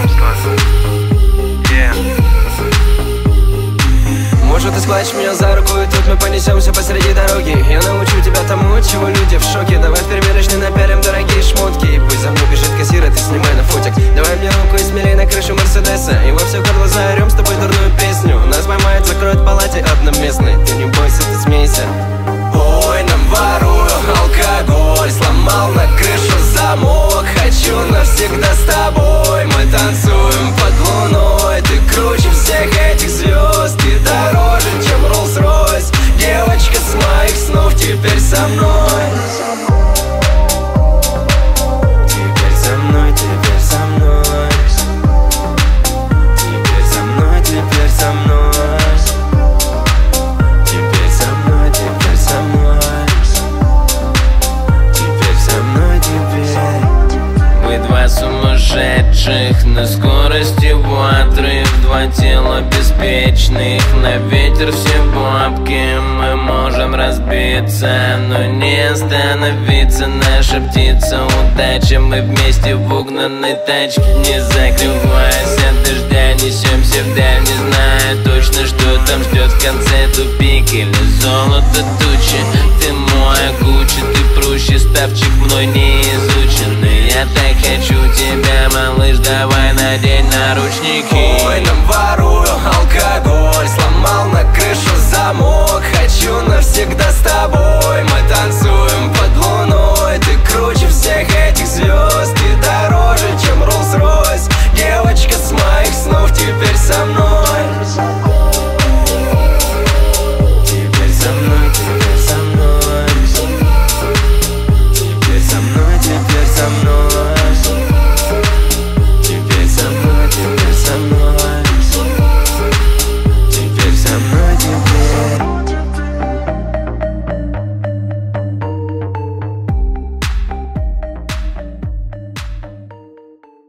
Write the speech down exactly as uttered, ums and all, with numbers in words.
Может, ты схватишь меня за руку, и тут мы понесемся посреди дороги. Я научу тебя тому, от чего люди в шоке. Давай в примерочной напялим дорогие шмотки. И пусть за мной бежит кассир, а ты снимай на фотик. Давай мне руку и смелей на крышу Мерседеса. И во все горло заорем с тобой дурную песню. Нас поймают, закроют в палате одноместной. Ты не бойся, ты смейся. Ой, нам ворую алкоголь, сломал на крышу замок. Хочу навсегда с тобой, мы танцуем под луной. Ты круче всех этих звезд, ты дороже, чем Rolls-Royce. Девочка с моих снов теперь со мной. Теперь со мной, теперь со мной. Теперь со мной, теперь со мной. Теперь со мной, теперь со мной. Теперь со мной, теперь. Мы два сумасшедших на скорости ватры. Два тела беспечных, на ветер все бабки. Мы можем разбиться, но не остановиться. Наша птица удача, мы вместе в угнанной тачке. Не закрываясь от дождя, несемся вдаль, не зная точно, что там ждет в конце. Тупик или золото тучи. Ты мой Гуччи, ты проще, ставчик мной не изученный. Я так хочу тебя, малыш, давай надень наручники.